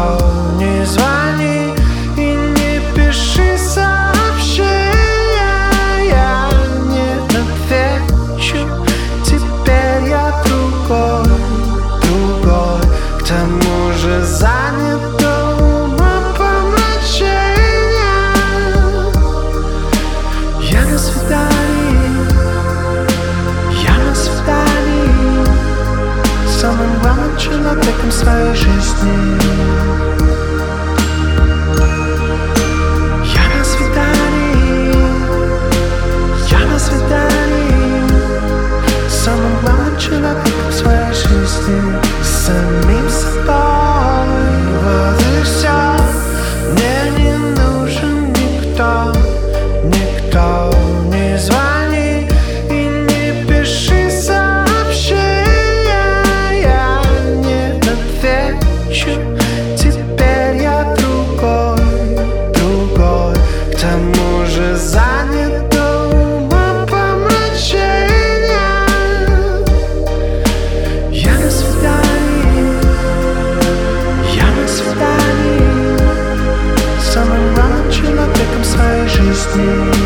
никто не звони и не пиши сообщения. Я не отвечу, теперь я другой. К тому же занят до умопомрачения. Я на свидании с самым главным человеком своей жизни. Я на свидании с самым главным человеком своей жизни. С самим собой. Вот и все. Мне не нужен никто. Никто не звони и не пиши сообщения. Я не отвечу, теперь я другой. К тому же занят до умопомрачения. Я на свидании с самым главным человеком своей жизни.